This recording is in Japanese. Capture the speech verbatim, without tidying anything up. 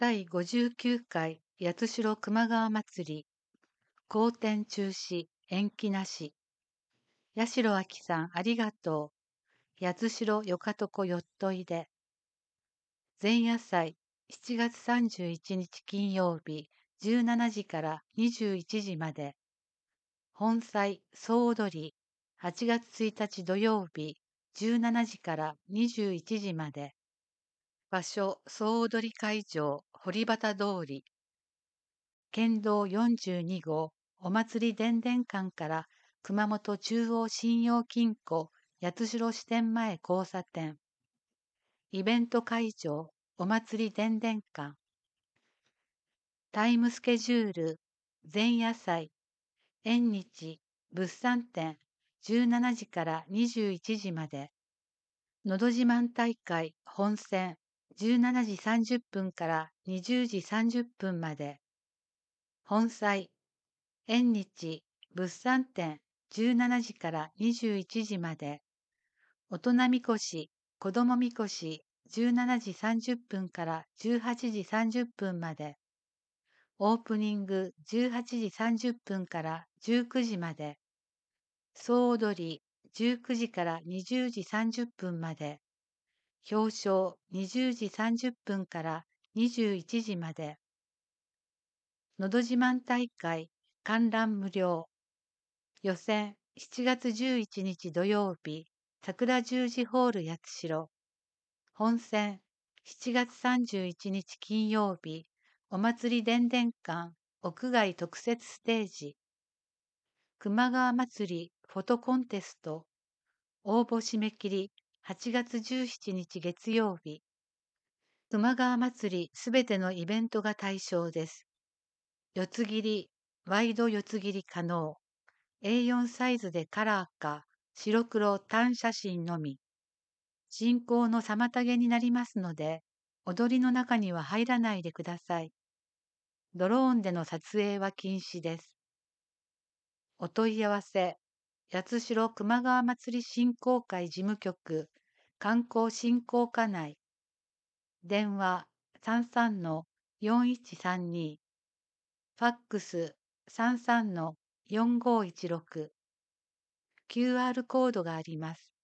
だいごじゅうきゅうかい八代熊川祭り、好天中止、延期なし。八代亜紀さんありがとう。八代よかとこよっといで。前夜祭、しちがつさんじゅういちにち金曜日、じゅうしちじからにじゅういちじまで。本祭、総踊り、はちがつついたち土曜日、じゅうしちじからにじゅういちじまで。場所、総踊り会場、堀端通り。県道よんじゅうにごうお祭り伝々館から熊本中央信用金庫八代支店前交差点。イベント会場お祭り伝々館。タイムスケジュール前夜祭縁日物産展じゅうしちじからにじゅういちじまで。のど自慢大会本戦じゅうしちじさんじゅっぷんからにじゅうじさんじゅっぷんまで。本祭縁日物産展じゅうしちじからにじゅういちじまで。大人みこし、子どもみこしじゅうしちじさんじゅっぷんからじゅうはちじさんじゅっぷんまで。オープニングじゅうはちじさんじゅっぷんからじゅうくじまで。総踊りじゅうくじからにじゅうじさんじゅっぷんまで。表彰にじゅうじさんじゅっぷんからにじゅういちじまで。のど自慢大会観覧無料。予選しちがつじゅういちにち土曜日、桜十字ホール八代。本戦しちがつさんじゅういちにち金曜日、お祭り伝々館屋外特設ステージ。熊川祭りフォトコンテスト。応募締め切りはちがつじゅうしちにち月曜日。熊川祭りすべてのイベントが対象です。四つ切り、ワイド四つ切り可能。エーよん サイズでカラーか白黒単写真のみ。進行の妨げになりますので、踊りの中には入らないでください。ドローンでの撮影は禁止です。お問い合わせ、八代熊川祭り振興会事務局、観光振興課内。電話さんさんのよんいちさんに、ファックスさんさんのよんごいちろく。キューアール コードがあります。